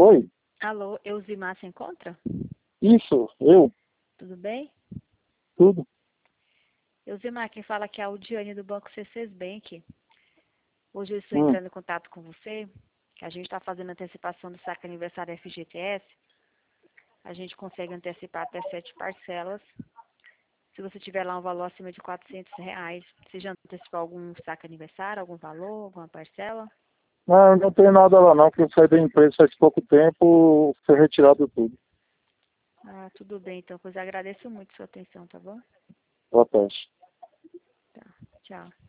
Oi, Alô, Elzimar se encontra? isso, eu, Tudo bem? tudo. Elzimar, quem fala aqui é a Audiane do Banco C6 Bank. Hoje eu estou Hum. entrando em contato com você, que a gente está fazendo antecipação do saque aniversário FGTS. A gente consegue antecipar até 7 parcelas. Se você tiver lá um valor acima de R$ 400, você já antecipou algum saque aniversário, algum valor, alguma parcela? Não, eu não tenho nada lá não, porque eu saí da empresa faz pouco tempo, foi retirado tudo. Ah, tudo bem, então, pois agradeço muito a sua atenção, tá bom? Boa tarde. Tá, tchau.